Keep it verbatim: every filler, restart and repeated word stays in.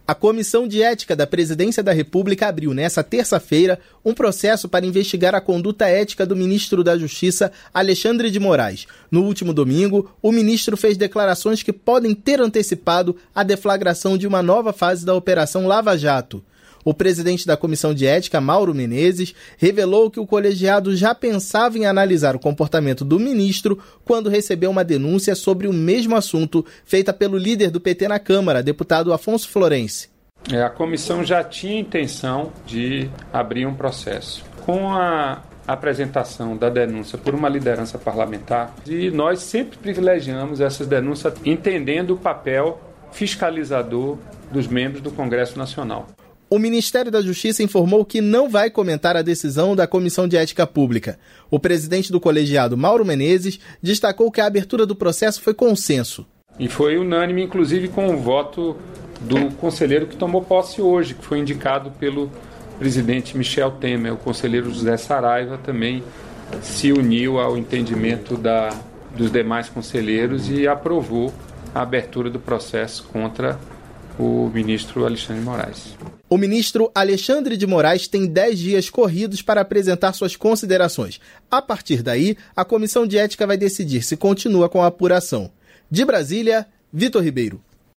A Comissão de Ética da Presidência da República abriu nesta terça-feira um processo para investigar a conduta ética do ministro da Justiça, Alexandre de Moraes. No último domingo, o ministro fez declarações que podem ter antecipado a deflagração de uma nova fase da Operação Lava Jato. O presidente da Comissão de Ética, Mauro Menezes, revelou que o colegiado já pensava em analisar o comportamento do ministro quando recebeu uma denúncia sobre o mesmo assunto feita pelo líder do P T na Câmara, deputado Afonso Florense. É, a comissão já tinha intenção de abrir um processo. Com a apresentação da denúncia por uma liderança parlamentar, e nós sempre privilegiamos essas denúncias entendendo o papel fiscalizador dos membros do Congresso Nacional. O Ministério da Justiça informou que não vai comentar a decisão da Comissão de Ética Pública. O presidente do colegiado, Mauro Menezes, destacou que a abertura do processo foi consenso. E foi unânime, inclusive com o voto do conselheiro que tomou posse hoje, que foi indicado pelo presidente Michel Temer. O conselheiro José Saraiva também se uniu ao entendimento da, dos demais conselheiros e aprovou a abertura do processo contra o ministro Alexandre de Moraes. O ministro Alexandre de Moraes tem dez dias corridos para apresentar suas considerações. A partir daí, a Comissão de Ética vai decidir se continua com a apuração. De Brasília, Vitor Ribeiro.